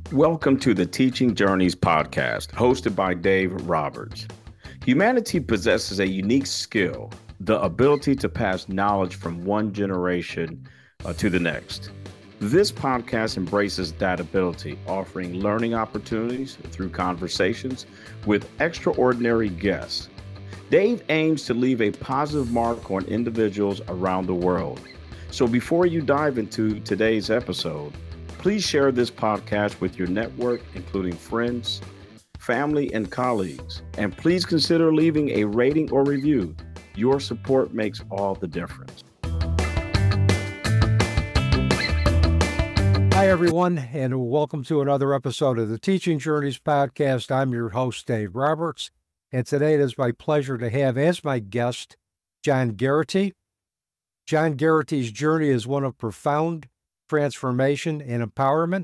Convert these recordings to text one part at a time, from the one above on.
Welcome to the Teaching Journeys podcast, hosted by Dave Roberts. Humanity possesses a unique skill, the ability to pass knowledge from one generation to the next. This podcast embraces that ability, offering learning opportunities through conversations with extraordinary guests. Dave aims to leave a positive mark on individuals around the world. So before you dive into today's episode, please share this podcast with your network, including friends, family, and colleagues. And please consider leaving a rating or review. Your support makes all the difference. Hi, everyone, and welcome to another episode of the Teaching Journeys podcast. I'm your host, Dave Roberts, and today it is my pleasure to have as my guest, John Garrity. John Garrity's journey is one of profound transformation and empowerment.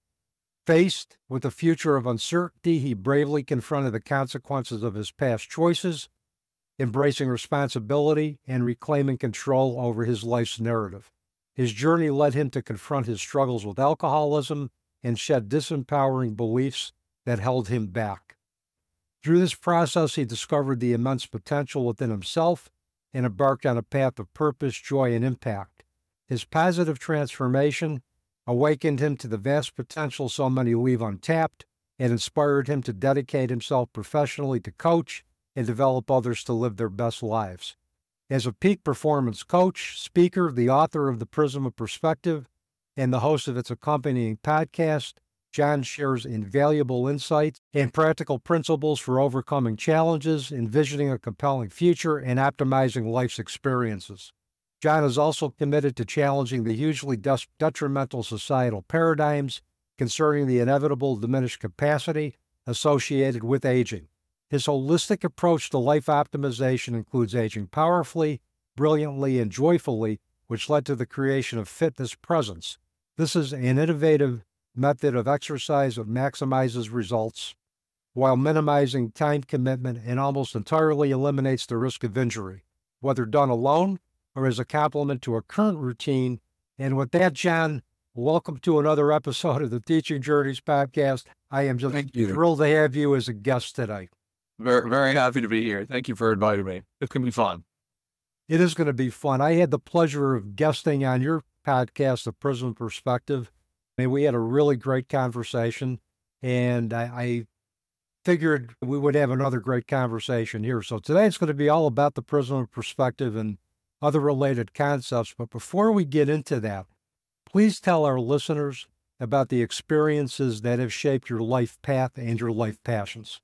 Faced with a future of uncertainty, he bravely confronted the consequences of his past choices, embracing responsibility and reclaiming control over his life's narrative. His journey led him to confront his struggles with alcoholism and shed disempowering beliefs that held him back. Through this process, he discovered the immense potential within himself and embarked on a path of purpose, joy, and impact. His positive transformation awakened him to the vast potential so many leave untapped and inspired him to dedicate himself professionally to coach and develop others to live their best lives. As a peak performance coach, speaker, the author of The Prism of Perspective, and the host of its accompanying podcast, John shares invaluable insights and practical principles for overcoming challenges, envisioning a compelling future, and optimizing life's experiences. John is also committed to challenging the hugely detrimental societal paradigms concerning the inevitable diminished capacity associated with aging. His holistic approach to life optimization includes aging powerfully, brilliantly, and joyfully, which led to the creation of Fitness Presence. This is an innovative method of exercise that maximizes results while minimizing time commitment and almost entirely eliminates the risk of injury, whether done alone or as a complement to a current routine. And with that, John, welcome to another episode of the Teaching Journeys podcast. I am just thrilled to have you as a guest today. Very, very happy to be here. Thank you for inviting me. It's going to be fun. It is going to be fun. I had the pleasure of guesting on your podcast, The Prism of Perspective. We had a really great conversation, and I figured we would have another great conversation here. So today it's going to be all about the Prism of Perspective and other related concepts. But before we get into that, please tell our listeners about the experiences that have shaped your life path and your life passions.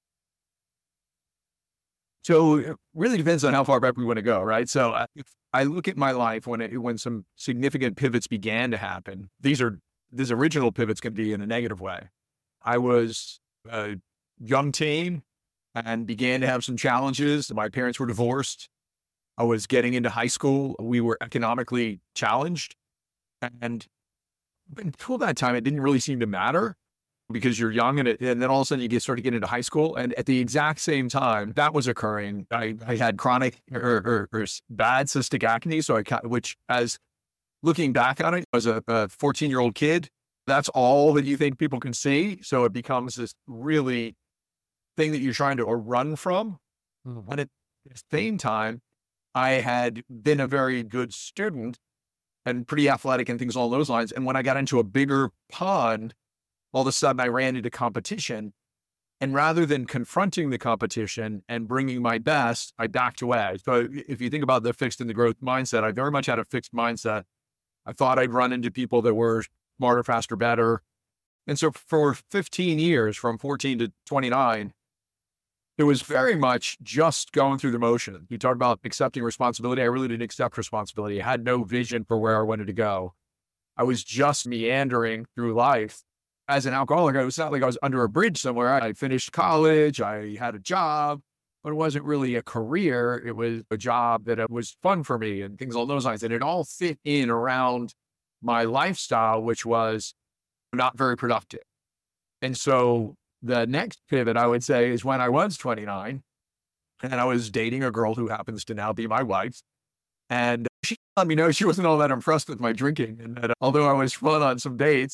So it really depends on how far back we want to go, right? So if I look at my life when some significant pivots began to happen, these original pivots can be in a negative way. I was a young teen and began to have some challenges. My parents were divorced. I was getting into high school. We were economically challenged. And until that time, it didn't really seem to matter because you're young and then all of a sudden you start to get into high school. And at the exact same time that was occurring, I had chronic or bad cystic acne. So which as looking back on it, as a 14-year-old kid, that's all that you think people can see. So it becomes this really thing that you're trying to run from. Mm-hmm. And at the same time, I had been a very good student and pretty athletic and things along those lines. And when I got into a bigger pond, all of a sudden I ran into competition. And rather than confronting the competition and bringing my best, I backed away. So if you think about the fixed and the growth mindset, I very much had a fixed mindset. I thought I'd run into people that were smarter, faster, better. And so for 15 years, from 14 to 29, it was very much just going through the motion. You talk about accepting responsibility. I really didn't accept responsibility. I had no vision for where I wanted to go. I was just meandering through life. As an alcoholic, it was not like I was under a bridge somewhere. I finished college. I had a job, but it wasn't really a career. It was a job that was fun for me and things along those lines. And it all fit in around my lifestyle, which was not very productive. And so the next pivot, I would say, is when I was 29 and I was dating a girl who happens to now be my wife. And she let me know she wasn't all that impressed with my drinking. And that although I was fun on some dates,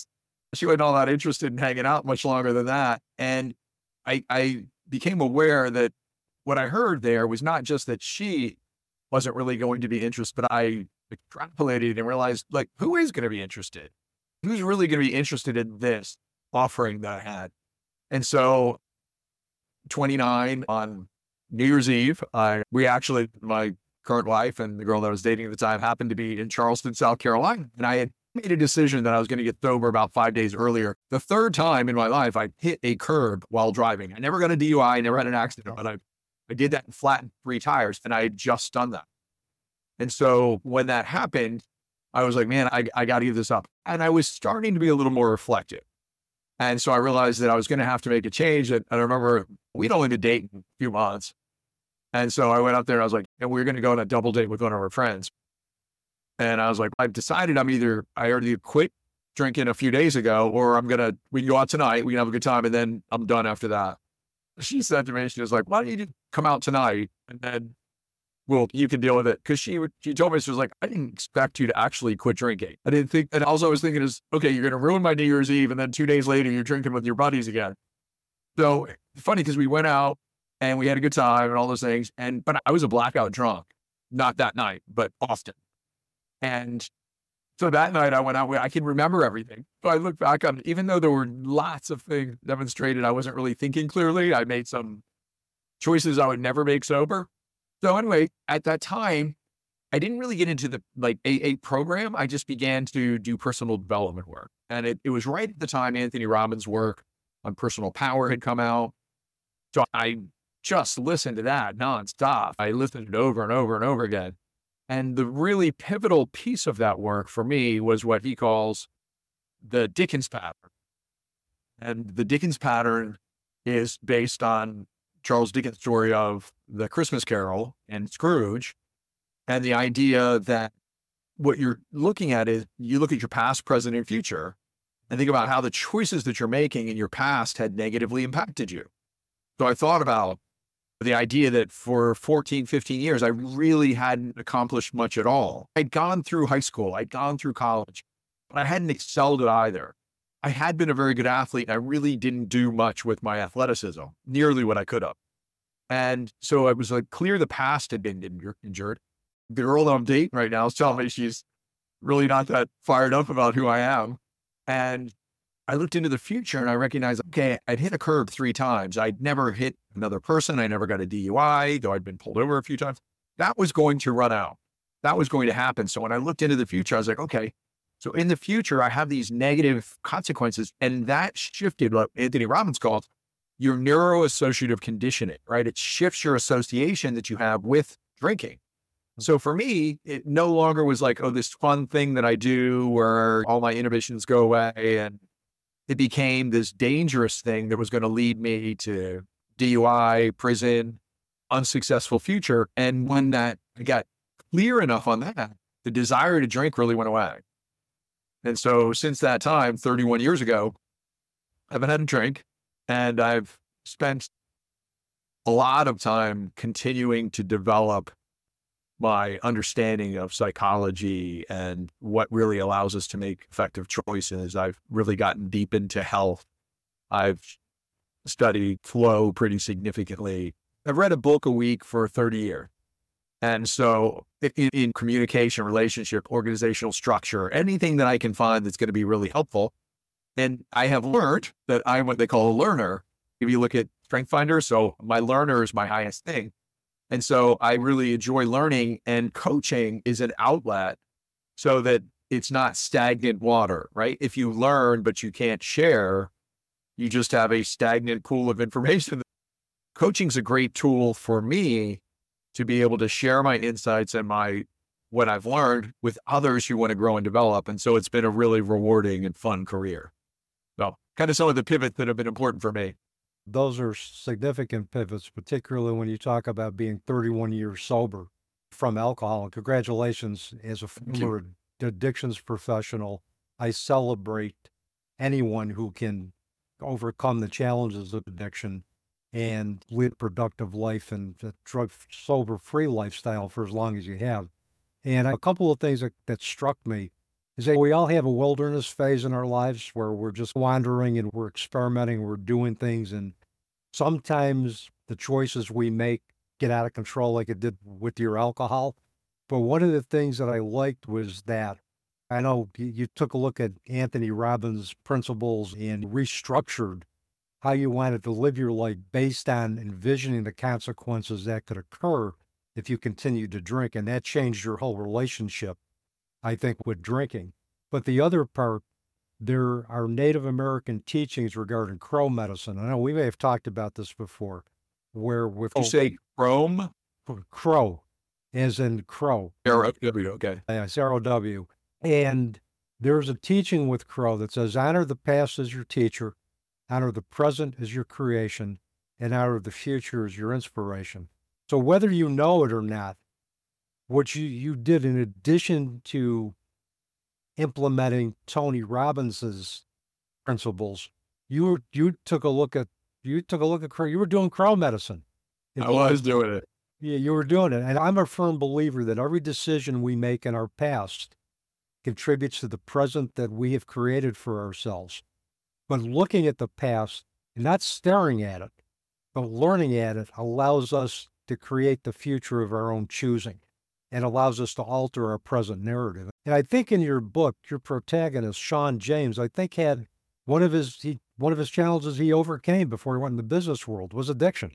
She wasn't all that interested in hanging out much longer than that. And I became aware that what I heard there was not just that she wasn't really going to be interested, but I extrapolated and realized, like, who is going to be interested? Who's really going to be interested in this offering that I had? And so 29 on New Year's Eve, my current wife and the girl that I was dating at the time happened to be in Charleston, South Carolina. And I had made a decision that I was going to get sober about 5 days earlier. The third time in my life, I hit a curb while driving. I never got a DUI, I never had an accident, but I did that and flattened 3 tires, and I had just done that. And so when that happened, I was like, man, I got to give this up. And I was starting to be a little more reflective. And so I realized that I was going to have to make a change. And I remember we'd only been dating a few months. And so I went up there and I was like, and we were going to go on a double date with one of our friends. And I was like, I've decided I already quit drinking a few days ago, or we can go out tonight, we can have a good time, and then I'm done after that. She said to me, she was like, why don't you just come out tonight and then you can deal with it. Cause she told me, she was like, I didn't expect you to actually quit drinking. I didn't think, and also I was thinking is, okay, you're going to ruin my New Year's Eve. And then 2 days later, you're drinking with your buddies again. So funny, cause we went out and we had a good time and all those things. But I was a blackout drunk, not that night, but often. And so that night I went out, I can remember everything. So I look back on, even though there were lots of things demonstrated, I wasn't really thinking clearly. I made some choices I would never make sober. So anyway, at that time, I didn't really get into the AA program. I just began to do personal development work. And it was right at the time Anthony Robbins' work on personal power had come out. So I just listened to that nonstop. I listened to it over and over and over again. And the really pivotal piece of that work for me was what he calls the Dickens pattern. And the Dickens pattern is based on Charles Dickens' story of The Christmas Carol and Scrooge, and the idea that what you're looking at is you look at your past, present, and future, and think about how the choices that you're making in your past had negatively impacted you. So I thought about the idea that for 14, 15 years, I really hadn't accomplished much at all. I'd gone through high school, I'd gone through college, but I hadn't excelled at either. I had been a very good athlete, and I really didn't do much with my athleticism, nearly what I could have. And so it was like clear the past had been injured. The girl that I'm dating right now is telling me she's really not that fired up about who I am. And I looked into the future and I recognized, okay, I'd hit a curb 3 times. I'd never hit another person. I never got a DUI, though I'd been pulled over a few times. That was going to run out. That was going to happen. So when I looked into the future, I was like, okay, so in the future, I have these negative consequences. And that shifted what Anthony Robbins calls your neuroassociative conditioning, right? It shifts your association that you have with drinking. So for me, it no longer was like, oh, this fun thing that I do where all my inhibitions go away. And it became this dangerous thing that was going to lead me to DUI, prison, unsuccessful future. And when I got clear enough on that, the desire to drink really went away. And so since that time, 31 years ago, I haven't had a drink, and I've spent a lot of time continuing to develop my understanding of psychology and what really allows us to make effective choices. I've really gotten deep into health. I've studied flow pretty significantly. I've read a book a week for 30 years. And so in communication, relationship, organizational structure, anything that I can find that's going to be really helpful. And I have learned that I'm what they call a learner. If you look at StrengthsFinder, so my learner is my highest thing. And so I really enjoy learning, and coaching is an outlet so that it's not stagnant water, right? If you learn, but you can't share, you just have a stagnant pool of information. Coaching is a great tool for me to be able to share my insights and what I've learned with others who want to grow and develop. And so it's been a really rewarding and fun career. So kind of some of the pivots that have been important for me. Those are significant pivots, particularly when you talk about being 31 years sober from alcohol. And congratulations, as a former addictions professional. I celebrate anyone who can overcome the challenges of addiction and live a productive life and a drug sober free lifestyle for as long as you have. And a couple of things that struck me is that we all have a wilderness phase in our lives where we're just wandering and we're experimenting, we're doing things. And sometimes the choices we make get out of control, like it did with your alcohol. But one of the things that I liked was that I know you took a look at Anthony Robbins' principles and restructured how you wanted to live your life based on envisioning the consequences that could occur if you continued to drink. And that changed your whole relationship, I think, with drinking. But the other part, there are Native American teachings regarding crow medicine. I know we may have talked about this before, where with You say Chrome? crow, as in crow, R-O-W, okay. yes, R-O-W. And there's a teaching with crow that says, honor the past as your teacher, honor the present as your creation, and honor the future as your inspiration. So whether you know it or not, what you did in addition to implementing Tony Robbins's principles, you took a look at crow. You were doing crow medicine. I was doing it. Yeah, you were doing it. And I'm a firm believer that every decision we make in our past contributes to the present that we have created for ourselves. But looking at the past and not staring at it, but learning at it allows us to create the future of our own choosing and allows us to alter our present narrative. And I think in your book, your protagonist, Sean James, I think had one of his challenges he overcame before he went in the business world was addiction.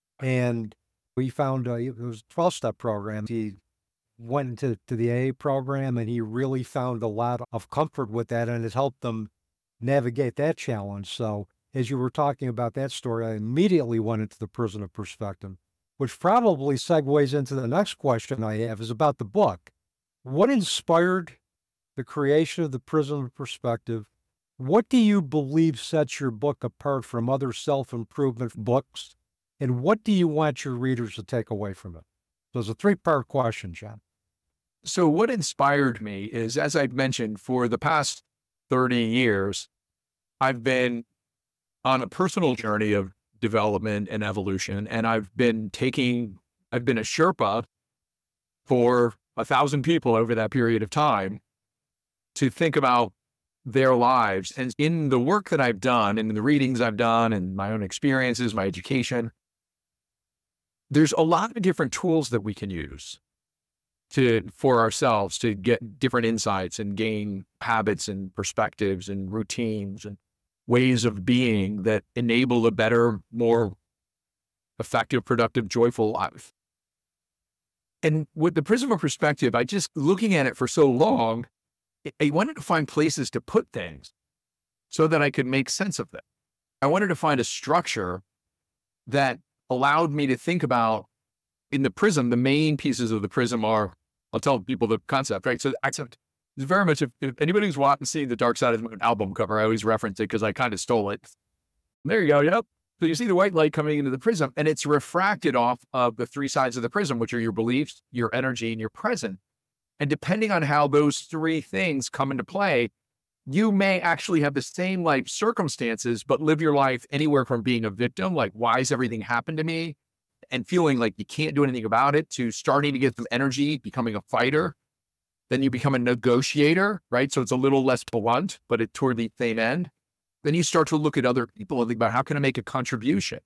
And we found it was a 12-step program. He went into the AA program and he really found a lot of comfort with that, and it helped them navigate that challenge. So as you were talking about that story, I immediately went into the prison of perspective, which probably segues into the next question I have is about the book. What inspired the creation of the Prison of Perspective? What do you believe sets your book apart from other self-improvement books? And what do you want your readers to take away from it? So it's a three-part question, John. So what inspired me is, as I've mentioned, for the past 30 years, I've been on a personal journey of development and evolution, and I've been a Sherpa for 1,000 people over that period of time to think about their lives. And in the work that I've done, and in the readings I've done, and my own experiences, my education, there's a lot of different tools that we can use for ourselves to get different insights and gain habits and perspectives and routines and ways of being that enable a better, more effective, productive, joyful life. And with the Prism of Perspective, I just looking at it for so long, I wanted to find places to put things so that I could make sense of them. I wanted to find a structure that allowed me to think about, in the prism, the main pieces of the prism are, I'll tell people the concept, right? So the concept is very much, if anybody who's watching, seen the Dark Side of the Moon album cover, I always reference it because I kind of stole it. There you go, yep. So you see the white light coming into the prism, and it's refracted off of the three sides of the prism, which are your beliefs, your energy, and your present. And depending on how those three things come into play, you may actually have the same life circumstances, but live your life anywhere from being a victim, like, why has everything happened to me? And feeling like you can't do anything about it, to starting to get some energy, becoming a fighter. Then you become a negotiator, right? So it's a little less blunt, but it's toward the same end. Then you start to look at other people and think about, how can I make a contribution?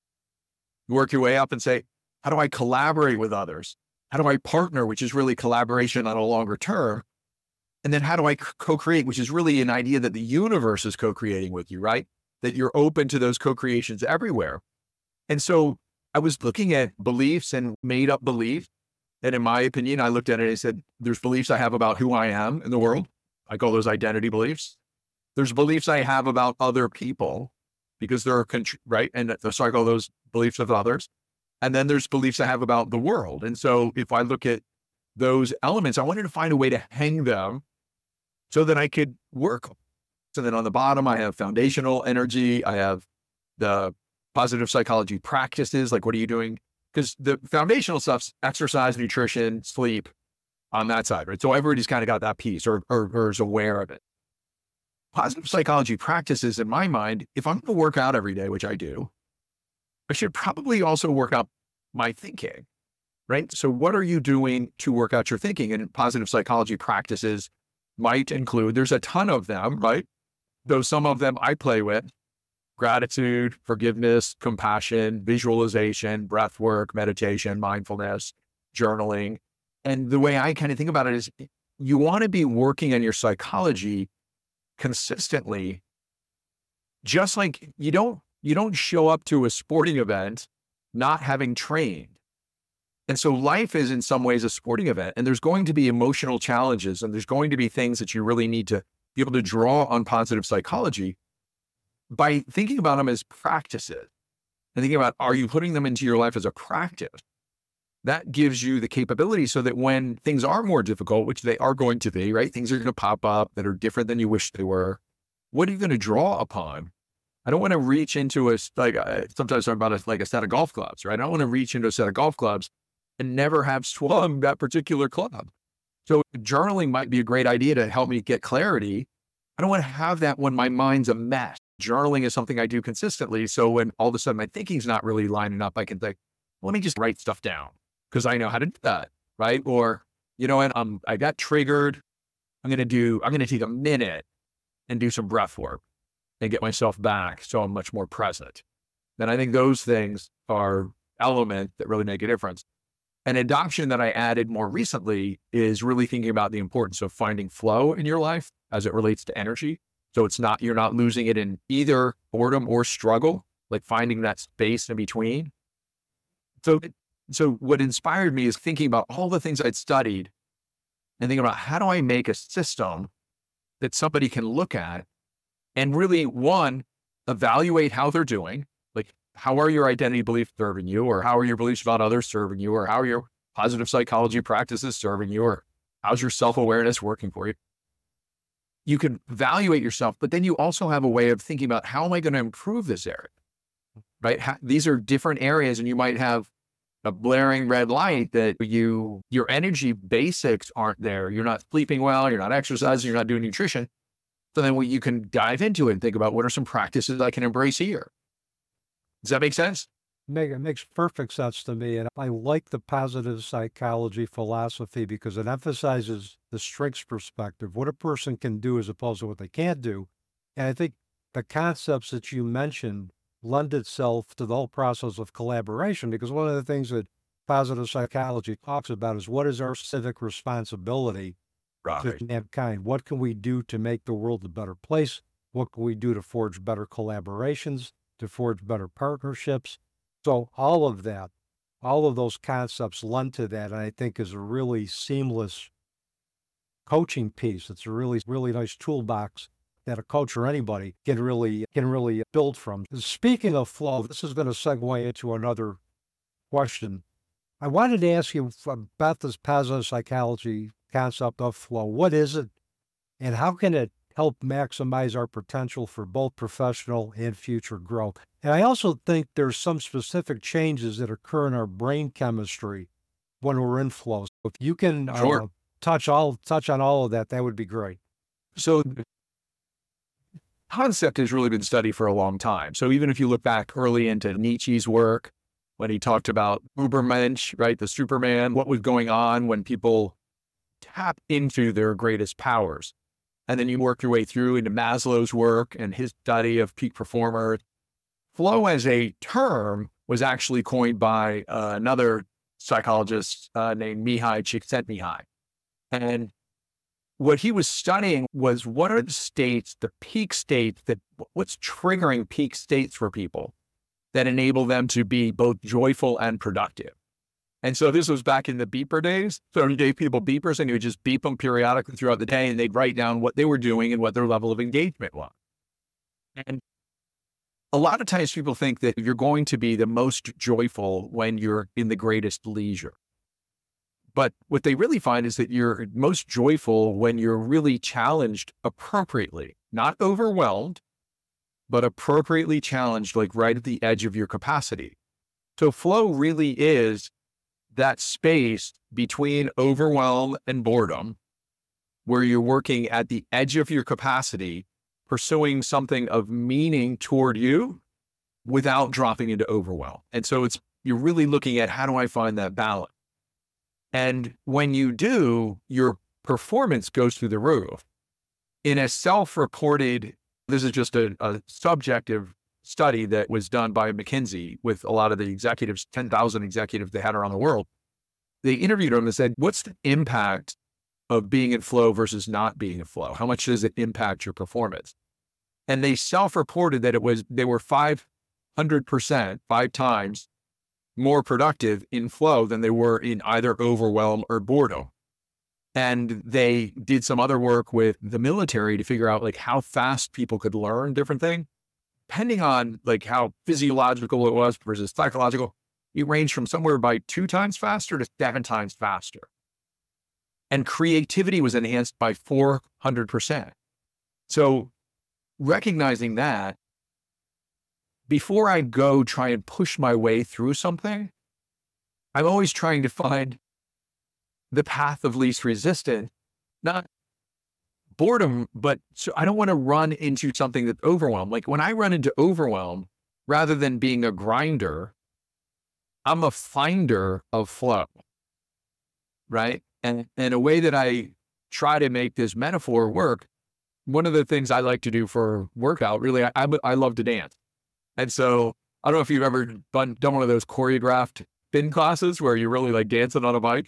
You work your way up and say, how do I collaborate with others? How do I partner, which is really collaboration on a longer term? And then how do I co-create, which is really an idea that the universe is co-creating with you, right? That you're open to those co-creations everywhere. And so I was looking at beliefs and made up beliefs. And in my opinion, I looked at it and I said, there's beliefs I have about who I am in the world. I call those identity beliefs. There's beliefs I have about other people because they're, right? And so I call those beliefs of others. And then there's beliefs I have about the world. And so if I look at those elements, I wanted to find a way to hang them so that I could work. So then on the bottom, I have foundational energy. I have the positive psychology practices. Like, what are you doing? Because the foundational stuff's exercise, nutrition, sleep on that side, right? So everybody's kind of got that piece or is aware of it. Positive psychology practices, in my mind, if I'm going to work out every day, which I do, I should probably also work out my thinking, right? So what are you doing to work out your thinking? And positive psychology practices might include, there's a ton of them, right? Though some of them I play with: gratitude, forgiveness, compassion, visualization, breath work, meditation, mindfulness, journaling. And the way I kind of think about it is, you want to be working on your psychology consistently. Just like you don't show up to a sporting event not having trained. And so life is in some ways a sporting event, and there's going to be emotional challenges, and there's going to be things that you really need to be able to draw on positive psychology by thinking about them as practices and thinking about, are you putting them into your life as a practice? That gives you the capability so that when things are more difficult, which they are going to be, right? Things are going to pop up that are different than you wish they were. What are you going to draw upon? I don't want to reach into sometimes I'm about like a set of golf clubs, right? I don't want to reach into a set of golf clubs and never have swung that particular club. So journaling might be a great idea to help me get clarity. I don't want to have that when my mind's a mess. Journaling is something I do consistently. So when all of a sudden my thinking's not really lining up, I can think, let me just write stuff down because I know how to do that, right? Or, I got triggered. I'm going to take a minute and do some breath work and get myself back so I'm much more present. And I think those things are elements that really make a difference. An adoption that I added more recently is really thinking about the importance of finding flow in your life as it relates to energy. So you're not losing it in either boredom or struggle, like finding that space in between. So what inspired me is thinking about all the things I'd studied and thinking about, how do I make a system that somebody can look at and really, one, evaluate how they're doing. Like, how are your identity beliefs serving you? Or how are your beliefs about others serving you? Or how are your positive psychology practices serving you? Or how's your self-awareness working for you? You can evaluate yourself, but then you also have a way of thinking about, how am I going to improve this area? Right? These are different areas, and you might have a blaring red light that your energy basics aren't there. You're not sleeping well, you're not exercising, you're not doing nutrition. So then you can dive into it and think about, what are some practices I can embrace here? Does that make sense? It makes perfect sense to me. And I like the positive psychology philosophy because it emphasizes the strengths perspective, what a person can do as opposed to what they can't do. And I think the concepts that you mentioned lend itself to the whole process of collaboration, because one of the things that positive psychology talks about is, what is our civic responsibility to mankind? What can we do to make the world a better place? What can we do to forge better collaborations, to forge better partnerships? So all of those concepts lend to that, and I think is a really seamless coaching piece. It's a really, really nice toolbox that a coach or anybody can really build from. Speaking of flow, this is going to segue into another question. I wanted to ask you about this positive psychology concept of flow. What is it, and how can it help maximize our potential for both professional and future growth? And I also think there's some specific changes that occur in our brain chemistry when we're in flow. So if you can touch on all of that, that would be great. So the concept has really been studied for a long time. So even if you look back early into Nietzsche's work, when he talked about Übermensch, right, the Superman, what was going on when people tap into their greatest powers. And then you work your way through into Maslow's work and his study of peak performers. Flow as a term was actually coined by another psychologist named Mihai Csikszentmihalyi. And what he was studying was, what are the states, the peak states, what's triggering peak states for people that enable them to be both joyful and productive. And so this was back in the beeper days. So he gave people beepers and he would just beep them periodically throughout the day, and they'd write down what they were doing and what their level of engagement was. And a lot of times people think that you're going to be the most joyful when you're in the greatest leisure. But what they really find is that you're most joyful when you're really challenged appropriately, not overwhelmed, but appropriately challenged, like right at the edge of your capacity. So flow really is that space between overwhelm and boredom, where you're working at the edge of your capacity, pursuing something of meaning toward you without dropping into overwhelm. And so you're really looking at, how do I find that balance? And when you do, you're performance goes through the roof. In a self-reported, this is just a subjective study that was done by McKinsey with a lot of the executives, 10,000 executives they had around the world. They interviewed them and said, what's the impact of being in flow versus not being in flow? How much does it impact your performance? And they self-reported that they were 500%, 5 times more productive in flow than they were in either overwhelm or boredom. And they did some other work with the military to figure out like how fast people could learn different things. Depending on like how physiological it was versus psychological, it ranged from somewhere by 2 times faster to 7 times faster. And creativity was enhanced by 400%. So recognizing that, before I go try and push my way through something, I'm always trying to find the path of least resistance, not boredom, but so I don't want to run into something that's overwhelmed. Like when I run into overwhelm, rather than being a grinder, I'm a finder of flow, right? And a way that I try to make this metaphor work, one of the things I like to do for workout, really, I love to dance. And so I don't know if you've ever done one of those choreographed spin classes where you're really like dancing on a bike.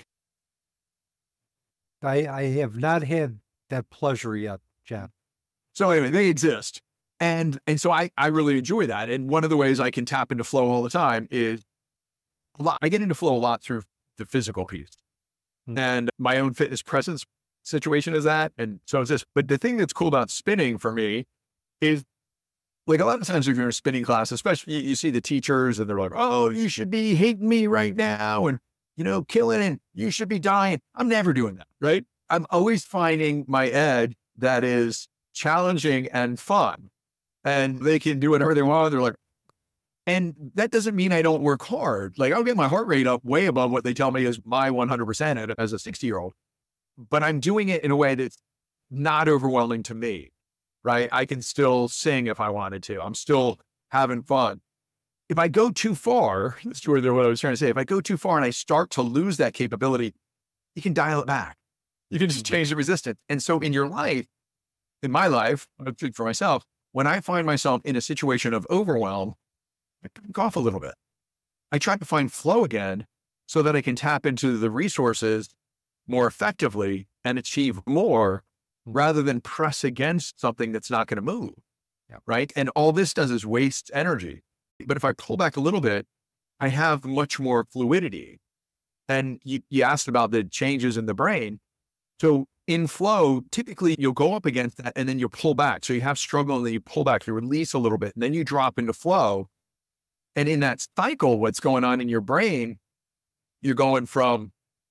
I have not had that pleasure yet, John. So anyway, they exist. And so I really enjoy that. And one of the ways I can tap into flow all the time is I get into flow a lot through the physical piece. And my own fitness presence situation is that. And so it's this. But the thing that's cool about spinning for me is like a lot of times if you're in a spinning class, especially you see the teachers and they're like, oh, you should be hating me right now. And, killing it. You should be dying. I'm never doing that. Right. I'm always finding my edge that is challenging and fun. And they can do whatever they want. They're like, and that doesn't mean I don't work hard. Like I'll get my heart rate up way above what they tell me is my 100% as a 60-year-old. But I'm doing it in a way that's not overwhelming to me, right? I can still sing if I wanted to. I'm still having fun. If I go too far, that's what I was trying to say. If I go too far and I start to lose that capability, you can dial it back. You can just change the resistance. And so in your life, in my life, I speak for myself, when I find myself in a situation of overwhelm, I back off a little bit. I try to find flow again so that I can tap into the resources more effectively and achieve more rather than press against something that's not going to move. Yeah. Right. And all this does is waste energy. But if I pull back a little bit, I have much more fluidity. And you asked about the changes in the brain. So in flow, typically you'll go up against that and then you'll pull back. So you have struggle and then you pull back, you release a little bit, and then you drop into flow. And in that cycle, what's going on in your brain, you're going from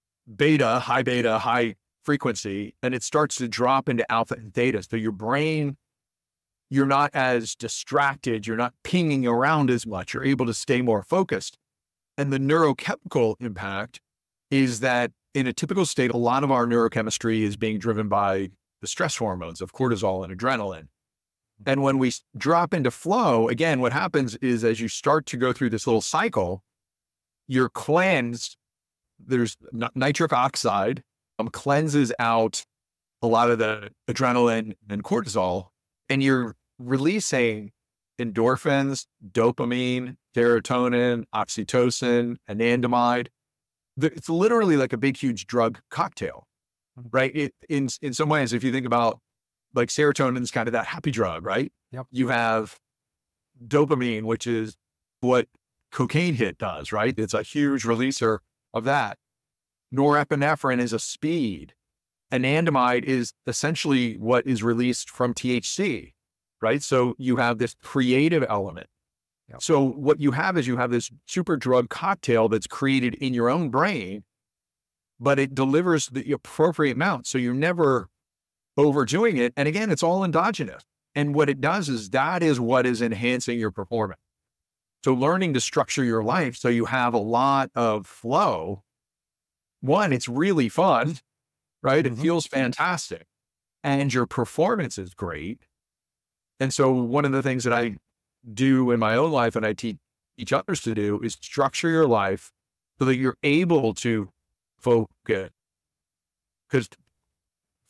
high frequency, and it starts to drop into alpha and theta. So your brain, you're not as distracted. You're not pinging around as much. You're able to stay more focused. And the neurochemical impact is that in a typical state, a lot of our neurochemistry is being driven by the stress hormones of cortisol and adrenaline. And when we drop into flow, again, what happens is as you start to go through this little cycle, you're cleansed. There's nitric oxide cleanses out a lot of the adrenaline and cortisol, and you're releasing endorphins, dopamine, serotonin, oxytocin, anandamide. It's literally like a big, huge drug cocktail, right? In some ways, if you think about like serotonin is kind of that happy drug, right? Yep. You have dopamine, which is what cocaine hit does, right? It's a huge releaser of that. Norepinephrine is a speed. Anandamide is essentially what is released from THC, right? So you have this creative element. Yep. So what you have is you have this super drug cocktail that's created in your own brain, but it delivers the appropriate amount. So you're never overdoing it. And again, it's all endogenous. And what it does is that is what is enhancing your performance. So learning to structure your life so you have a lot of flow. One, it's really fun, right? It feels fantastic. And your performance is great. And so one of the things that I do in my own life and I teach others to do is structure your life so that you're able to focus. Because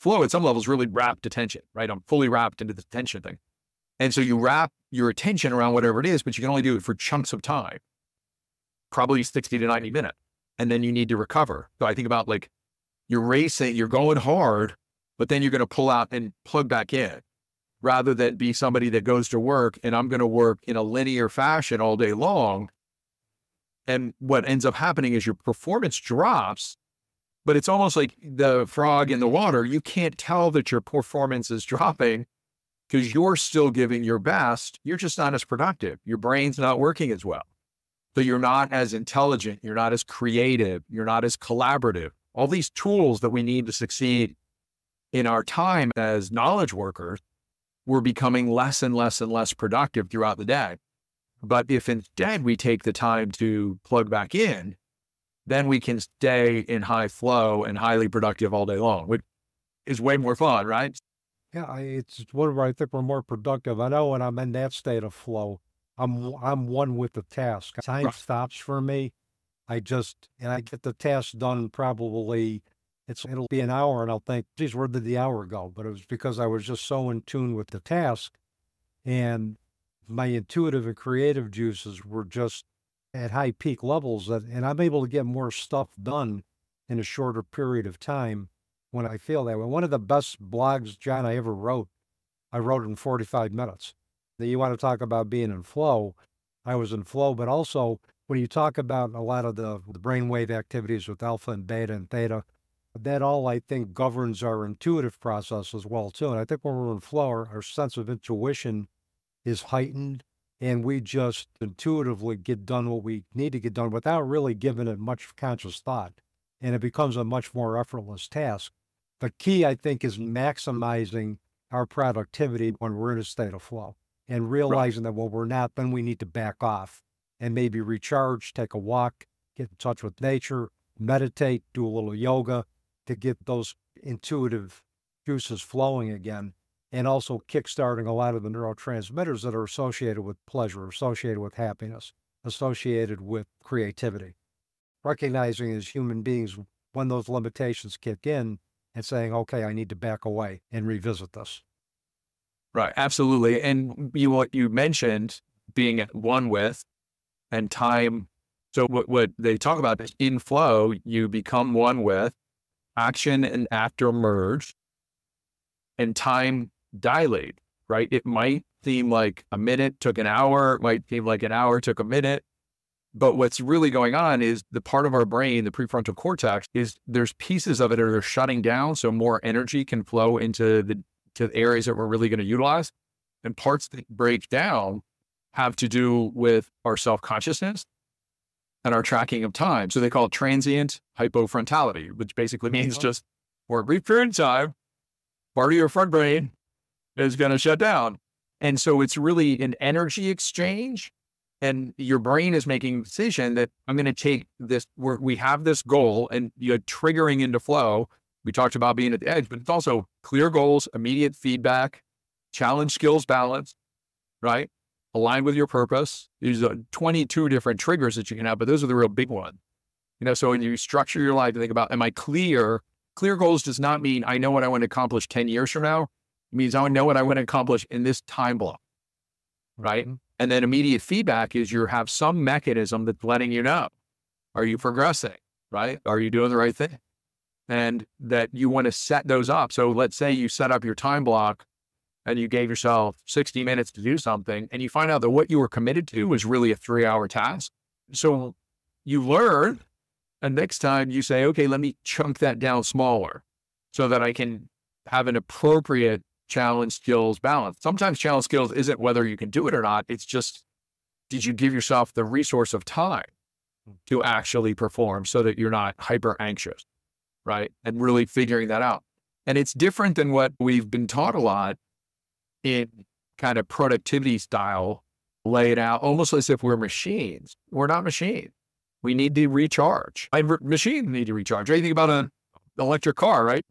flow at some levels really wrapped attention, right? I'm fully wrapped into the attention thing. And so you wrap your attention around whatever it is, but you can only do it for chunks of time, probably 60 to 90 minutes. And then you need to recover. So I think about like you're racing, you're going hard, but then you're going to pull out and plug back in rather than be somebody that goes to work and I'm going to work in a linear fashion all day long. And what ends up happening is your performance drops, but it's almost like the frog in the water. You can't tell that your performance is dropping because you're still giving your best. You're just not as productive. Your brain's not working as well. So you're not as intelligent. You're not as creative. You're not as collaborative. All these tools that we need to succeed in our time as knowledge workers, we're becoming less and less and less productive throughout the day. But if instead we take the time to plug back in, then we can stay in high flow and highly productive all day long, which is way more fun, right? Yeah, it's whatever. I think we're more productive. I know when I'm in that state of flow, I'm one with the task. Time Right. stops for me. I get the task done probably, it'll be an hour and I'll think, geez, where did the hour go? But it was because I was just so in tune with the task and my intuitive and creative juices were just at high peak levels and I'm able to get more stuff done in a shorter period of time when I feel that way. One of the best blogs, John, I ever wrote, I wrote in 45 minutes. That you want to talk about being in flow. I was in flow, but also when you talk about a lot of the brainwave activities with alpha and beta and theta, that all I think governs our intuitive process as well too. And I think when we're in flow, our sense of intuition is heightened and we just intuitively get done what we need to get done without really giving it much conscious thought. And it becomes a much more effortless task. The key, I think, is maximizing our productivity when we're in a state of flow and realizing that when we're not, then we need to back off and maybe recharge, take a walk, get in touch with nature, meditate, do a little yoga to get those intuitive juices flowing again. And also kickstarting a lot of the neurotransmitters that are associated with pleasure, associated with happiness, associated with creativity. Recognizing as human beings when those limitations kick in and saying, okay, I need to back away and revisit this. Right. Absolutely. And what you mentioned being at one with and time. So what they talk about is in flow, you become one with action and actor merge and time dilate, right? It might seem like a minute took an hour. It might seem like an hour took a minute. But what's really going on is the part of our brain, the prefrontal cortex, is there's pieces of it that are shutting down so more energy can flow into the areas that we're really going to utilize. And parts that break down have to do with our self-consciousness and our tracking of time. So they call it transient hypofrontality, which basically means just for a brief period of time, part of your front brain is going to shut down. And so it's really an energy exchange. And your brain is making a decision that I'm going to take this, we have this goal and you're triggering into flow. We talked about being at the edge, but it's also clear goals, immediate feedback, challenge, skills, balance, right? Align with your purpose. There's 22 different triggers that you can have, but those are the real big ones. So when you structure your life to think about, am I clear? Clear goals does not mean I know what I want to accomplish 10 years from now. It means I know what I want to accomplish in this time block, right? Mm-hmm. And then immediate feedback is you have some mechanism that's letting you know, are you progressing, right? Are you doing the right thing? And that you want to set those up. So let's say you set up your time block and you gave yourself 60 minutes to do something and you find out that what you were committed to was really a 3-hour task. So you learn, and next time you say, okay, let me chunk that down smaller so that I can have an appropriate challenge, skills, balance. Sometimes challenge skills isn't whether you can do it or not. It's just, did you give yourself the resource of time to actually perform so that you're not hyper anxious, right? And really figuring that out. And it's different than what we've been taught a lot in kind of productivity style, laid out almost as if we're machines. We're not machines. We need to recharge. Machines need to recharge. Right? You think about an electric car, right?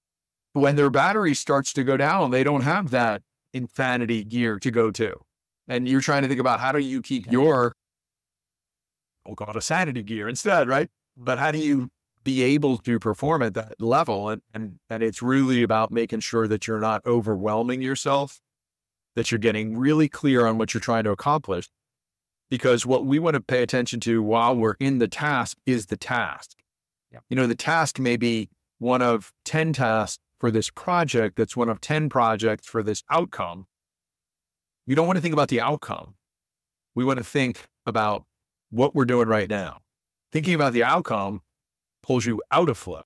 When their battery starts to go down, they don't have that insanity gear to go to. And you're trying to think about how do you keep your, we'll call it a sanity gear instead, right? But how do you be able to perform at that level. And it's really about making sure that you're not overwhelming yourself, that you're getting really clear on what you're trying to accomplish. Because what we want to pay attention to while we're in the task is the task. Yep. The task may be one of 10 tasks for this project. That's one of 10 projects for this outcome. You don't want to think about the outcome. We want to think about what we're doing right now. Thinking about the outcome pulls you out of flow,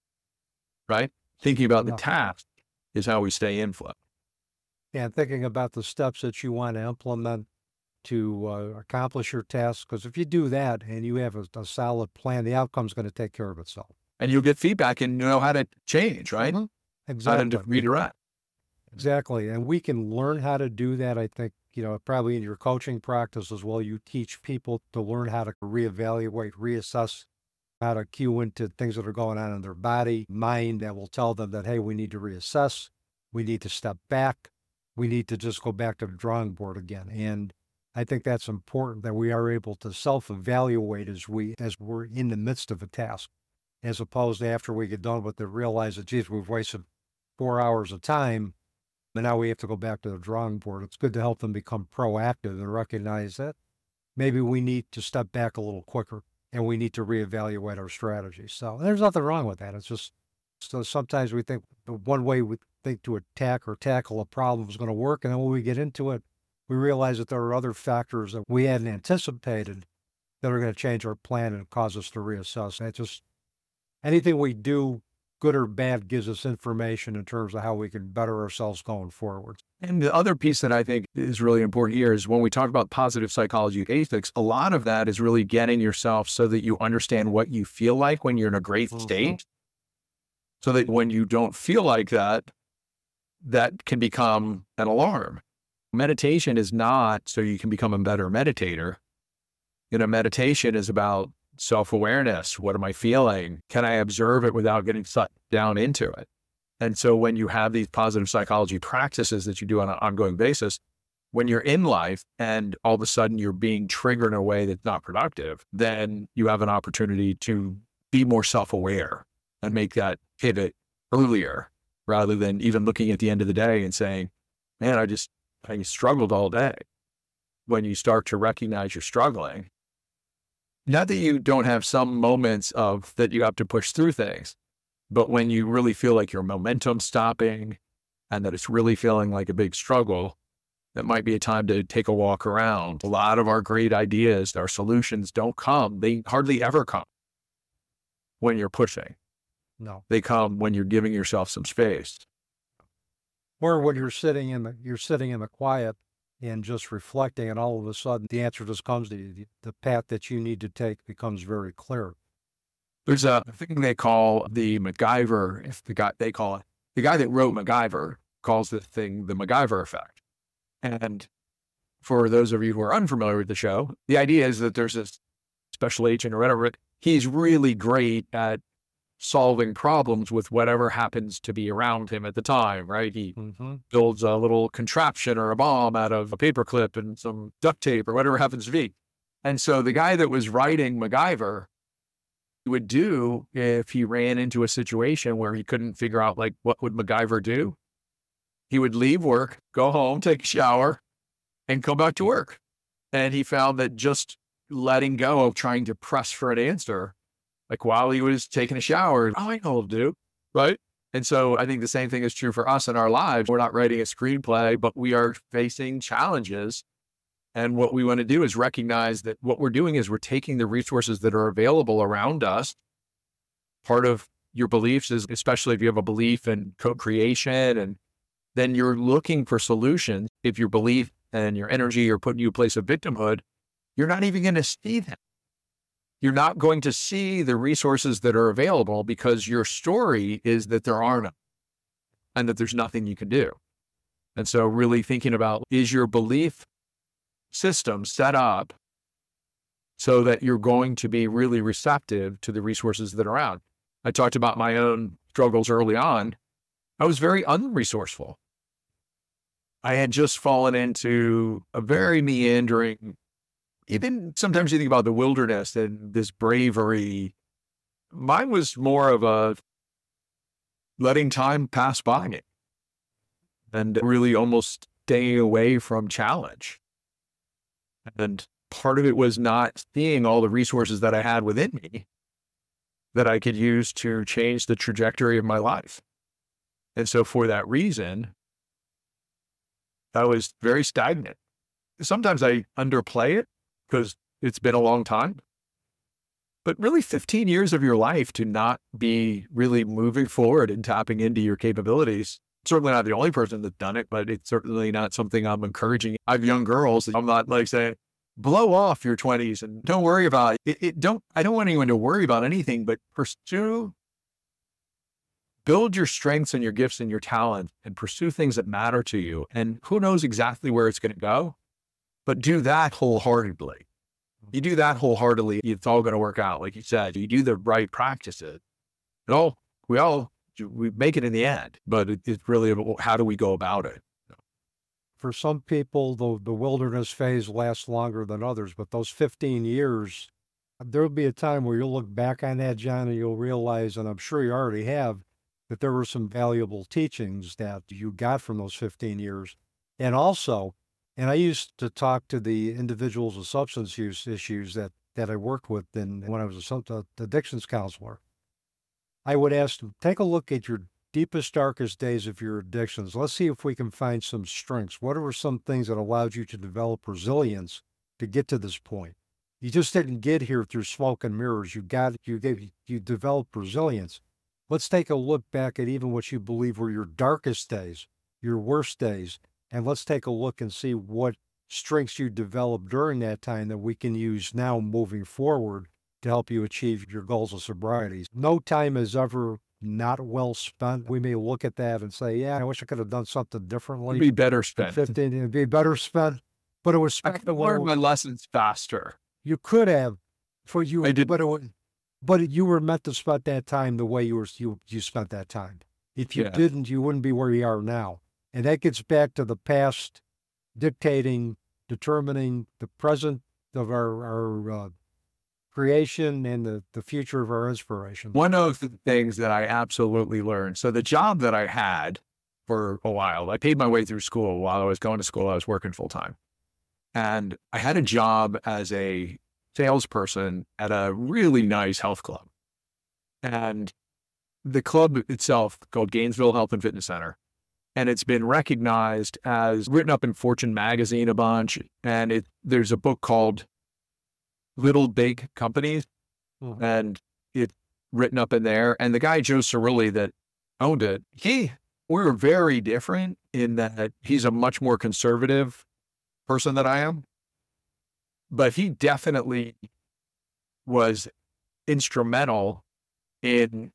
right? Thinking about the task is how we stay in flow. And thinking about the steps that you want to implement to accomplish your task. Because if you do that and you have a solid plan, the outcome's going to take care of itself. And you'll get feedback and know how to change, right? Mm-hmm. Exactly. How to redirect. Exactly. And we can learn how to do that. I think, probably in your coaching practice as well, you teach people to learn how to reevaluate, reassess, how to cue into things that are going on in their body, mind, that will tell them that, hey, we need to reassess. We need to step back. We need to just go back to the drawing board again. And I think that's important, that we are able to self-evaluate as we're in the midst of a task, as opposed to after we get done with it, realize that, geez, we've wasted 4 hours of time, and now we have to go back to the drawing board. It's good to help them become proactive and recognize that maybe we need to step back a little quicker and we need to reevaluate our strategy. So there's nothing wrong with that. It's just, so sometimes we think the one way we think to attack or tackle a problem is going to work, and then when we get into it, we realize that there are other factors that we hadn't anticipated that are going to change our plan and cause us to reassess. And it's just, anything we do, good or bad, gives us information in terms of how we can better ourselves going forward. And the other piece that I think is really important here is when we talk about positive psychology basics, a lot of that is really getting yourself so that you understand what you feel like when you're in a great state. So that when you don't feel like that, that can become an alarm. Meditation is not so you can become a better meditator. Meditation is about self-awareness. What am I feeling? Can I observe it without getting sucked down into it? And so when you have these positive psychology practices that you do on an ongoing basis, when you're in life and all of a sudden you're being triggered in a way that's not productive, then you have an opportunity to be more self-aware and make that pivot earlier, rather than even looking at the end of the day and saying, man, I struggled all day. When you start to recognize you're struggling, not that you don't have some moments of that you have to push through things, but when you really feel like your momentum's stopping and that it's really feeling like a big struggle, that might be a time to take a walk around. A lot of our great ideas, our solutions don't come. They hardly ever come when you're pushing. No. They come when you're giving yourself some space. Or when you're sitting in the quiet and just reflecting, and all of a sudden the answer just comes to you. The path that you need to take becomes very clear. There's a thing they call the MacGyver, the guy that wrote MacGyver calls this thing the MacGyver effect. And for those of you who are unfamiliar with the show, the idea is that there's this special agent or whatever. He's really great at solving problems with whatever happens to be around him at the time, right? He builds a little contraption or a bomb out of a paperclip and some duct tape or whatever happens to be. And so the guy that was writing MacGyver would do, if he ran into a situation where he couldn't figure out, like, what would MacGyver do? He would leave work, go home, take a shower, and come back to work. And he found that just letting go of trying to press for an answer, like while he was taking a shower, I know what to do, right? And so I think the same thing is true for us in our lives. We're not writing a screenplay, but we are facing challenges. And what we want to do is recognize that what we're doing is we're taking the resources that are available around us. Part of your beliefs is, especially if you have a belief in co-creation, and then you're looking for solutions. If your belief and your energy are putting you in a place of victimhood, you're not even going to see them. You're not going to see the resources that are available because your story is that there are none and that there's nothing you can do. And so really thinking about, is your belief system set up so that you're going to be really receptive to the resources that are around? I talked about my own struggles early on. I was very unresourceful. I had just fallen into a very meandering, even sometimes you think about the wilderness and this bravery Mine was more of a letting time pass by me and really almost staying away from challenge. And part of it was not seeing all the resources that I had within me that I could use to change the trajectory of my life. And so for that reason, I was very stagnant. Sometimes I underplay it because it's been a long time. But really 15 years of your life to not be really moving forward and tapping into your capabilities. Certainly not the only person that's done it, but it's certainly not something I'm encouraging. I have young girls. I'm not like saying, blow off your 20s and don't worry about it. I don't want anyone to worry about anything, but build your strengths and your gifts and your talent and pursue things that matter to you. And who knows exactly where it's going to go, but do that wholeheartedly. You do that wholeheartedly, it's all going to work out. Like you said, you do the right practices. We make it in the end, but it's really about how do we go about it? For some people, the wilderness phase lasts longer than others, but those 15 years, there'll be a time where you'll look back on that, John, and you'll realize, and I'm sure you already have, that there were some valuable teachings that you got from those 15 years. And also, and I used to talk to the individuals with substance use issues that I worked with when I was a addictions counselor. I would ask them, take a look at your deepest, darkest days of your addictions. Let's see if we can find some strengths. What were some things that allowed you to develop resilience to get to this point? You just didn't get here through smoke and mirrors. You developed resilience. Let's take a look back at even what you believe were your darkest days, your worst days, and let's take a look and see what strengths you developed during that time that we can use now moving forward to help you achieve your goals of sobriety. No time is ever not well spent. We may look at that and say, yeah, I wish I could have done something differently. It'd be better spent. It'd be better spent, but it was spent. I could learn my lessons faster. You could have, for you, I did. But you were meant to spend that time the way you spent that time. If you didn't, you wouldn't be where you are now. And that gets back to the past determining the present of our creation and the future of our inspiration. One of the things that I absolutely learned, so the job that I had for a while, I paid my way through school. While I was going to school, I was working full time. And I had a job as a salesperson at a really nice health club. And the club itself called Gainesville Health and Fitness Center. And it's been recognized as written up in Fortune magazine a bunch. And there's a book called Little Big Companies, and it's written up in there. And the guy, Joe Cirilli, that owned it, we were very different in that he's a much more conservative person than I am. But he definitely was instrumental he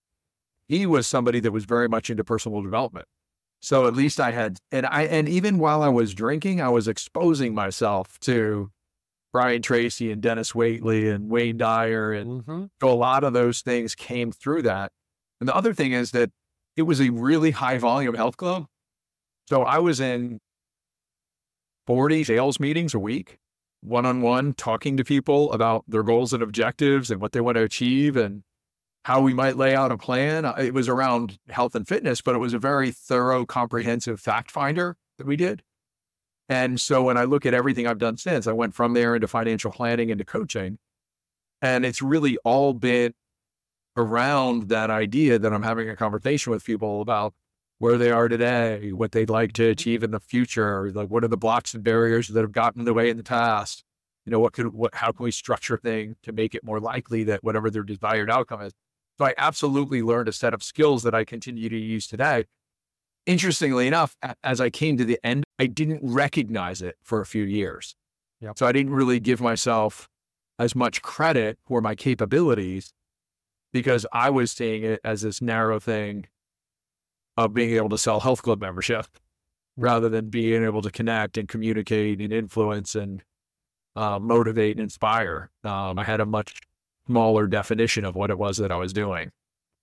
was somebody that was very much into personal development. So at least I had, and even while I was drinking, I was exposing myself to Brian Tracy and Dennis Waitley and Wayne Dyer. And so a lot of those things came through that. And the other thing is that it was a really high volume health club. So I was in 40 sales meetings a week, one-on-one, talking to people about their goals and objectives and what they want to achieve and how we might lay out a plan. It was around health and fitness, but it was a very thorough, comprehensive fact finder that we did. And so when I look at everything I've done since, I went from there into financial planning, into coaching, and it's really all been around that idea that I'm having a conversation with people about where they are today, what they'd like to achieve in the future, like what are the blocks and barriers that have gotten in the way in the past? You know, how can we structure things to make it more likely that whatever their desired outcome is? So I absolutely learned a set of skills that I continue to use today. Interestingly enough, as I came to the end, I didn't recognize it for a few years. Yep. So I didn't really give myself as much credit for my capabilities because I was seeing it as this narrow thing of being able to sell health club membership rather than being able to connect and communicate and influence and motivate and inspire. I had a much smaller definition of what it was that I was doing.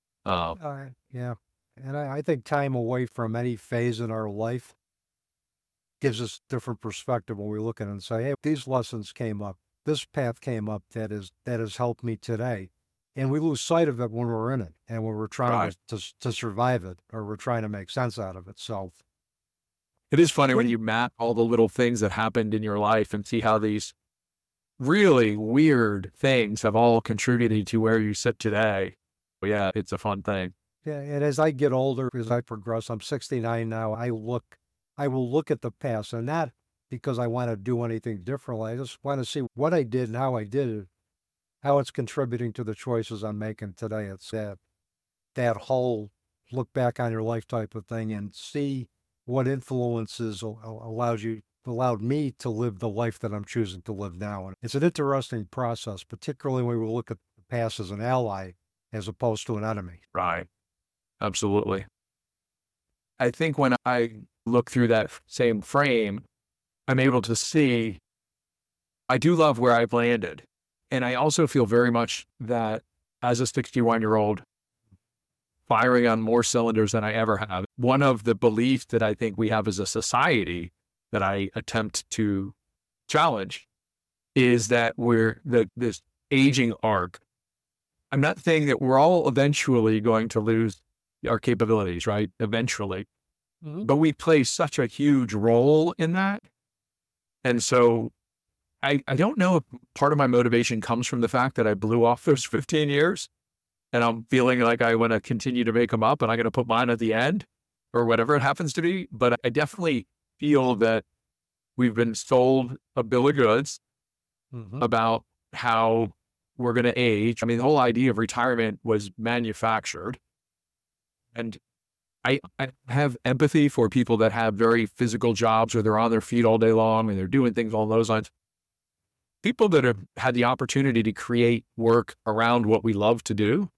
Yeah. And I think time away from any phase in our life gives us different perspective when we look at it and say, hey, these lessons came up, this path came up that has helped me today. And we lose sight of it when we're in it and when we're trying Right. to survive it, or we're trying to make sense out of it. So It is funny when you map all the little things that happened in your life and see how these really weird things have all contributed to where you sit today. But yeah, it's a fun thing. yeah, and as I get older, as I progress, I'm 69 now, I will look at the past, and not because I want to do anything differently. I just want to see what I did and how I did it, how it's contributing to the choices I'm making today. It's that whole look back on your life type of thing and see what influences allowed me to live the life that I'm choosing to live now. And it's an interesting process, particularly when we look at the past as an ally as opposed to an enemy. Right. Absolutely. I think when I look through that same frame, I'm able to see I do love where I've landed. And I also feel very much that as a 61-year-old, firing on more cylinders than I ever have, one of the beliefs that I think we have as a society that I attempt to challenge is that this aging arc. I'm not saying that we're all eventually going to lose our capabilities, right? Eventually. Mm-hmm. But we play such a huge role in that. And so I don't know if part of my motivation comes from the fact that I blew off those 15 years and I'm feeling like I want to continue to make them up and I'm going to put mine at the end or whatever it happens to be. But I definitely feel that we've been sold a bill of goods about how we're going to age. I mean, the whole idea of retirement was manufactured. And I have empathy for people that have very physical jobs where they're on their feet all day long and they're doing things along those lines. People that have had the opportunity to create work around what we love to do,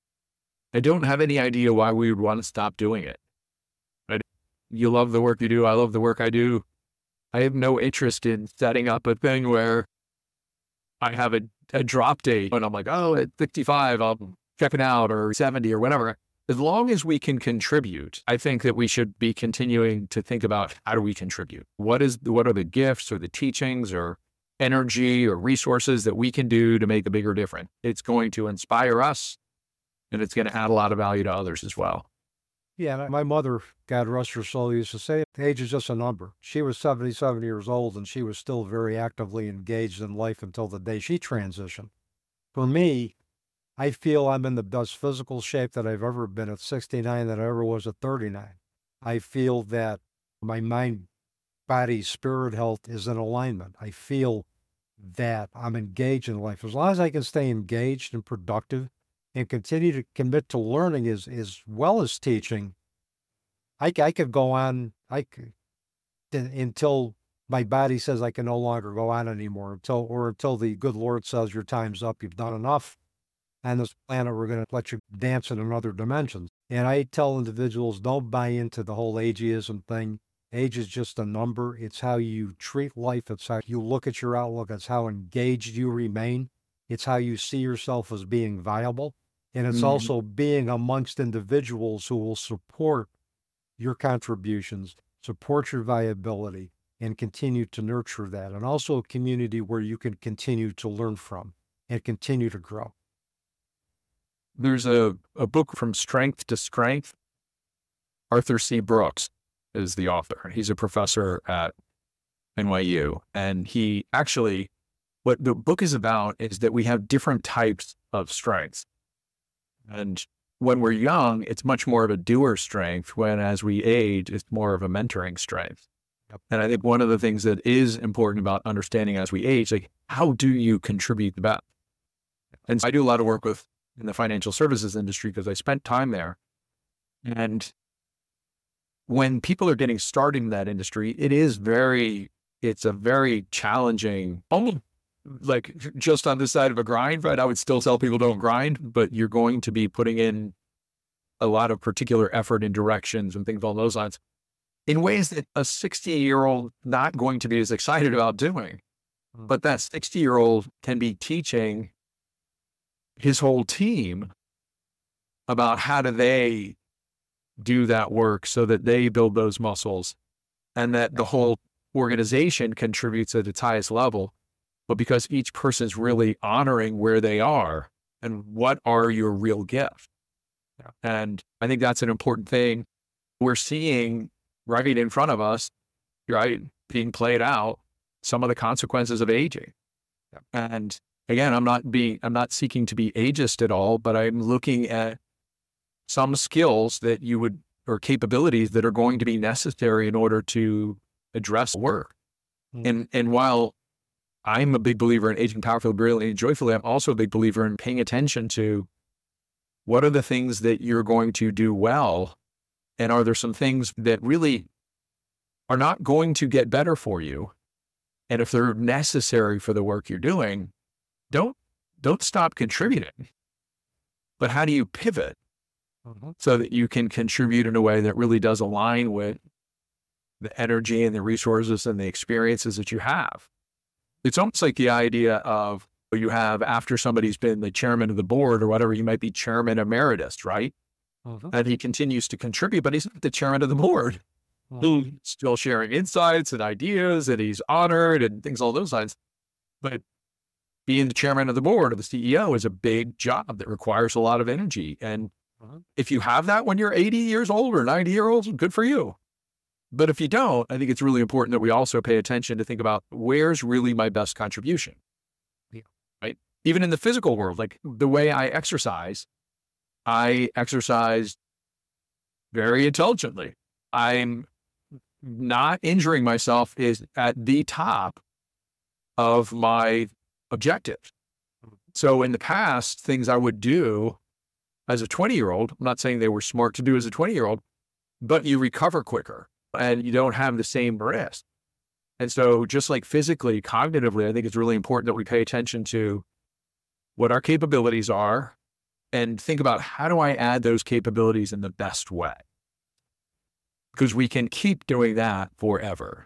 I don't have any idea why we would want to stop doing it. Right? You love the work you do. I love the work I do. I have no interest in setting up a thing where I have a drop date and I'm like, oh, at 65, I'm checking out, or 70 or whatever. As long as we can contribute, I think that we should be continuing to think about how do we contribute? What are the gifts or the teachings or energy or resources that we can do to make a bigger difference? It's going to inspire us and it's going to add a lot of value to others as well. Yeah, my mother, God rest her soul, used to say, age is just a number. She was 77 years old and she was still very actively engaged in life until the day she transitioned. For me, I feel I'm in the best physical shape that I've ever been at 69 than I ever was at 39. I feel that my mind, body, spirit health is in alignment. I feel that I'm engaged in life. As long as I can stay engaged and productive and continue to commit to learning as well as teaching, I could go on until my body says I can no longer go on anymore, until the good Lord says your time's up, you've done enough. On this planet, we're going to let you dance in another dimension. And I tell individuals, don't buy into the whole ageism thing. Age is just a number. It's how you treat life. It's how you look at your outlook. It's how engaged you remain. It's how you see yourself as being viable. And it's also being amongst individuals who will support your contributions, support your viability, and continue to nurture that. And also a community where you can continue to learn from and continue to grow. There's a book, From Strength to Strength. Arthur C. Brooks is the author. He's a professor at NYU. And he actually, what the book is about is that we have different types of strengths. And when we're young, it's much more of a doer strength, when as we age, it's more of a mentoring strength. Yep. And I think one of the things that is important about understanding as we age, like, how do you contribute the best? And I do a lot of work in the financial services industry because I spent time there. And when people are getting started in that industry, it's a very challenging, almost like just on this side of a grind, right? I would still tell people don't grind, but you're going to be putting in a lot of particular effort in directions and things along those lines in ways that a 60-year-old not going to be as excited about doing. But that 60-year-old can be teaching his whole team about how do they do that work so that they build those muscles, and that the whole organization contributes at its highest level. But because each person's really honoring where they are, and what are your real gifts. Yeah. And I think that's an important thing we're seeing right in front of us, right, being played out, some of the consequences of aging. Yeah. And again, I'm not seeking to be ageist at all, but I'm looking at some skills that or capabilities that are going to be necessary in order to address work. Mm. And while I'm a big believer in aging powerfully, brilliantly, and joyfully, I'm also a big believer in paying attention to what are the things that you're going to do well, and are there some things that really are not going to get better for you? And if they're necessary for the work you're doing, don't stop contributing. But how do you pivot so that you can contribute in a way that really does align with the energy and the resources and the experiences that you have? It's almost like the idea of you have, after somebody's been the chairman of the board or whatever, you might be chairman emeritus, right? And he continues to contribute, but he's not the chairman of the board. He's still sharing insights and ideas, and he's honored and things along those lines. But being the chairman of the board or the CEO is a big job that requires a lot of energy. And if you have that when you're 80 years old or 90 years old, good for you. But if you don't, I think it's really important that we also pay attention to think about where's really my best contribution. Yeah. Right? Even in the physical world, like the way I exercise very intelligently. I'm not injuring myself is at the top of my objective. So in the past, things I would do as a 20-year-old, I'm not saying they were smart to do as a 20-year-old, but you recover quicker and you don't have the same risk. And so just like physically, cognitively, I think it's really important that we pay attention to what our capabilities are and think about how do I add those capabilities in the best way? Because we can keep doing that forever.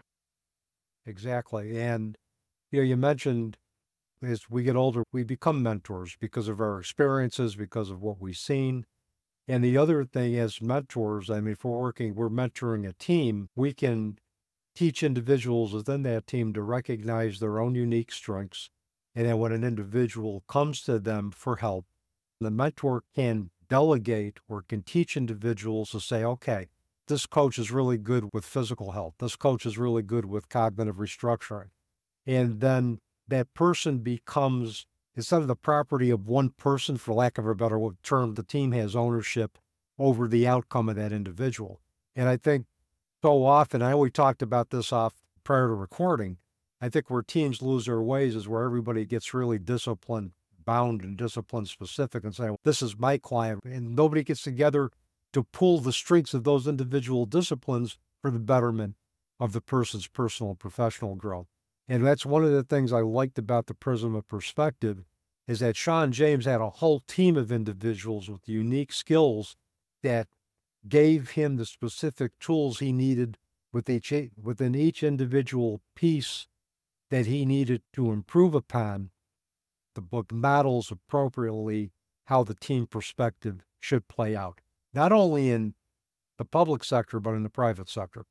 Exactly. And you mentioned as we get older, we become mentors because of our experiences, because of what we've seen. And the other thing as mentors, I mean, if we're mentoring a team, we can teach individuals within that team to recognize their own unique strengths. And then when an individual comes to them for help, the mentor can delegate or can teach individuals to say, okay, this coach is really good with physical health. This coach is really good with cognitive restructuring. And then that person becomes, instead of the property of one person, for lack of a better term, the team has ownership over the outcome of that individual. And I think so often, I always talked about this off prior to recording, I think where teams lose their ways is where everybody gets really discipline bound and discipline specific and say, well, this is my client, and nobody gets together to pull the strengths of those individual disciplines for the betterment of the person's personal and professional growth. And that's one of the things I liked about the Prism of Perspective is that Sean James had a whole team of individuals with unique skills that gave him the specific tools he needed within each individual piece that he needed to improve upon. The book models appropriately how the team perspective should play out, not only in the public sector, but in the private sector.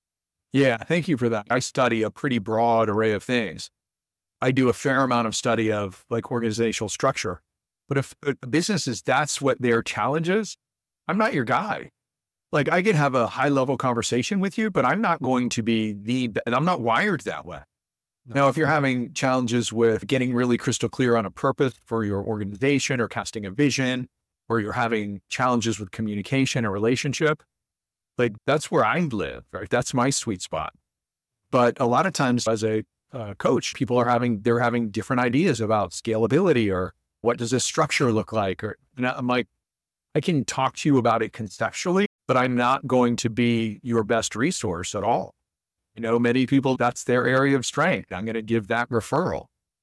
Yeah, thank you for that. I study a pretty broad array of things. I do a fair amount of study of like organizational structure. But if a business is, that's what their challenge is, I'm not your guy. Like I can have a high level conversation with you, but I'm not going to be and I'm not wired that way. No. Now, if you're having challenges with getting really crystal clear on a purpose for your organization or casting a vision, or you're having challenges with communication or relationship, like that's where I live, right? That's my sweet spot. But a lot of times as a coach, people they're having different ideas about scalability or what does this structure look like? And I'm like, I can talk to you about it conceptually, but I'm not going to be your best resource at all. You know, many people, that's their area of strength. I'm going to give that referral.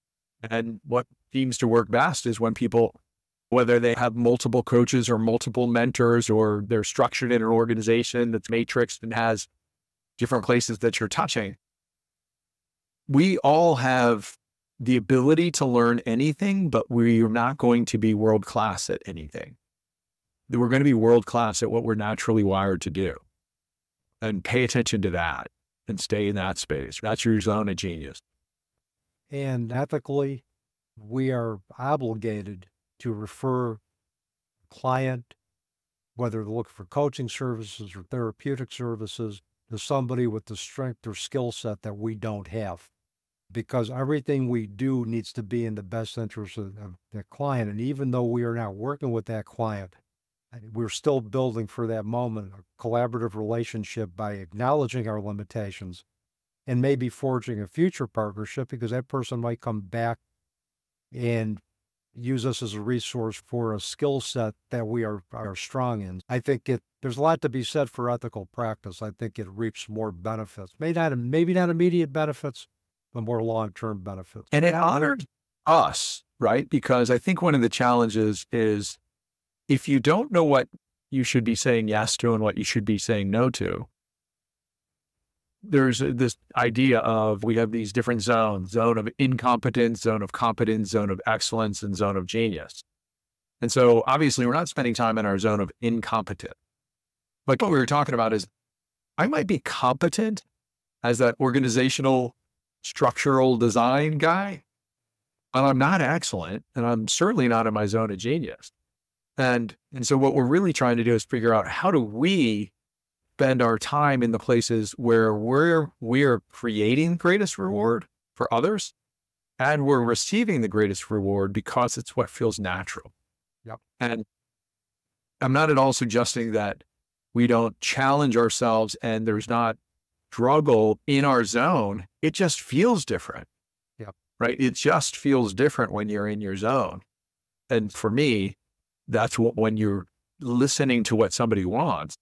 And what seems to work best is when people, whether they have multiple coaches or multiple mentors, or they're structured in an organization that's matrixed and has different places that you're touching, we all have the ability to learn anything, but we're not going to be world-class at anything. We're going to be world-class at what we're naturally wired to do. And pay attention to that and stay in that space. That's your zone of genius. And ethically, we are obligated to refer a client, whether they're looking for coaching services or therapeutic services, to somebody with the strength or skill set that we don't have. Because everything we do needs to be in the best interest of the client. And even though we are not working with that client, we're still building for that moment a collaborative relationship by acknowledging our limitations and maybe forging a future partnership, because that person might come back and use us as a resource for a skill set that we are strong in. I think there's a lot to be said for ethical practice. I think it reaps more benefits, maybe not immediate benefits, but more long-term benefits. And it honored us, right? Because I think one of the challenges is if you don't know what you should be saying yes to and what you should be saying no to, there's this idea of we have these different zones: zone of incompetence, zone of competence, zone of excellence, and zone of genius. And so obviously we're not spending time in our zone of incompetent. But what we were talking about is I might be competent as that organizational structural design guy, but I'm not excellent, and I'm certainly not in my zone of genius. And so what we're really trying to do is figure out, how do we spend our time in the places where we're creating greatest reward for others, and we're receiving the greatest reward because it's what feels natural. Yep. And I'm not at all suggesting that we don't challenge ourselves and there's not struggle in our zone. It just feels different. Yep. Right? It just feels different when you're in your zone. And for me, that's when you're listening to what somebody wants,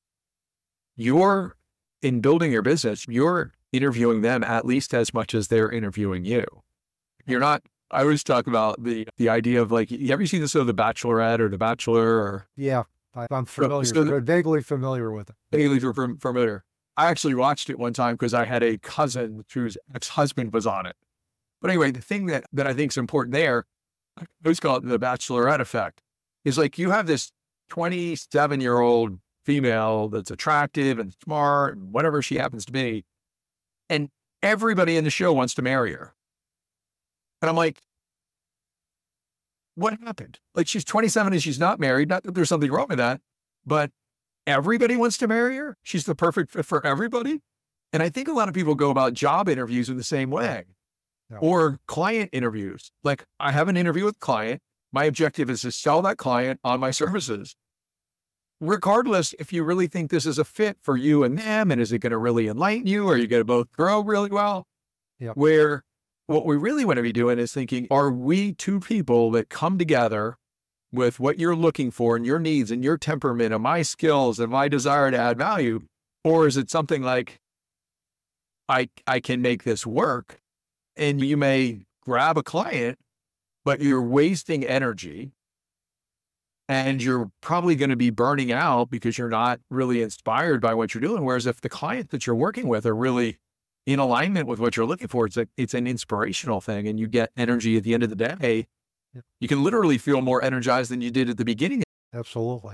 you're, in building your business, you're interviewing them at least as much as they're interviewing you. You're not, I always talk about the idea of, like, you ever seen this show, The Bachelorette or The Bachelor? Or Yeah, I'm familiar, vaguely familiar with it. Vaguely familiar. I actually watched it one time because I had a cousin whose ex-husband was on it. But anyway, the thing that I think is important there, I always call it the Bachelorette effect, is like you have this 27-year-old female that's attractive and smart, and whatever she happens to be, and everybody in the show wants to marry her. And I'm like, what happened? Like, she's 27 and she's not married. Not that there's something wrong with that, but everybody wants to marry her. She's the perfect fit for everybody. And I think a lot of people go about job interviews in the same way. Yeah. Or client interviews. Like, I have an interview with a client. My objective is to sell that client on my services. Regardless if you really think this is a fit for you and them, and is it going to really enlighten you? Or are you going to both grow really well? Yep. Where what we really want to be doing is thinking, are we two people that come together with what you're looking for and your needs and your temperament and my skills and my desire to add value? Or is it something like, I can make this work, and you may grab a client, but you're wasting energy and you're probably going to be burning out because you're not really inspired by what you're doing. Whereas if the client that you're working with are really in alignment with what you're looking for, it's an inspirational thing, and you get energy at the end of the day. Yep. You can literally feel more energized than you did at the beginning. Absolutely.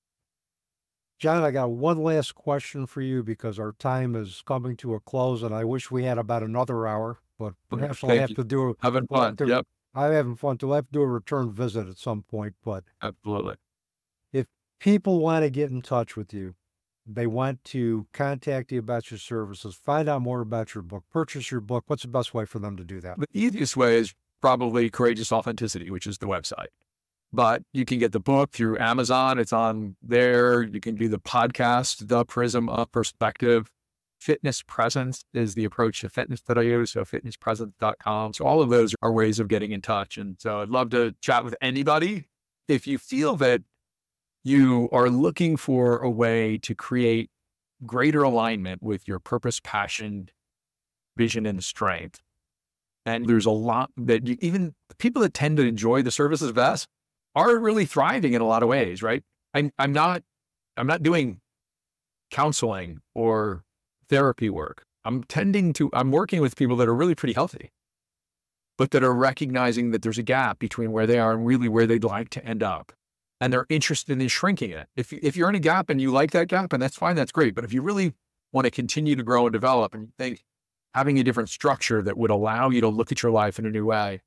John, I got one last question for you, because our time is coming to a close, and I wish we had about another hour, but perhaps I'll have to do Having fun. Yep. I'm having fun too. I'll have to do a return visit at some point. But Absolutely. if people want to get in touch with you, they want to contact you about your services, find out more about your book, purchase your book, what's the best way for them to do that? The easiest way is probably Courageous Authenticity, which is the website. But you can get the book through Amazon. It's on there. You can do the podcast, The Prism of Perspective. Fitness Presence is the approach to fitness that I use. So fitnesspresence.com. So all of those are ways of getting in touch. And so I'd love to chat with anybody. If you feel that you are looking for a way to create greater alignment with your purpose, passion, vision, and strength, and there's a lot that even the people that tend to enjoy the services best are really thriving in a lot of ways, right? I'm not doing counseling or therapy work. I'm working with people that are really pretty healthy, but that are recognizing that there's a gap between where they are and really where they'd like to end up. And they're interested in shrinking it. If you're in a gap and you like that gap, and that's fine, that's great. But if you really want to continue to grow and develop, and you think having a different structure that would allow you to look at your life in a new way,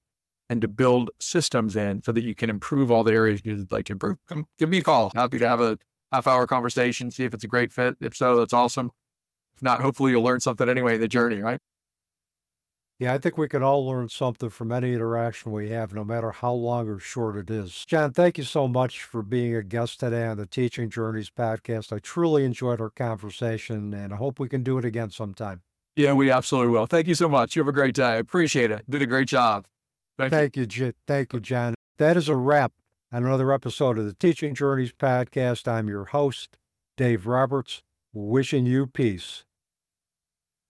and to build systems in so that you can improve all the areas you'd like to improve. Give me a call. Happy to have a half-hour conversation, see if it's a great fit. If so, that's awesome. If not, hopefully you'll learn something anyway in the journey, right? Yeah, I think we can all learn something from any interaction we have, no matter how long or short it is. John, thank you so much for being a guest today on the Teaching Journeys podcast. I truly enjoyed our conversation, and I hope we can do it again sometime. Yeah, we absolutely will. Thank you so much. You have a great day. I appreciate it. Did a great job. Thank you, John. That is a wrap on another episode of the Teaching Journeys podcast. I'm your host, Dave Roberts, wishing you peace.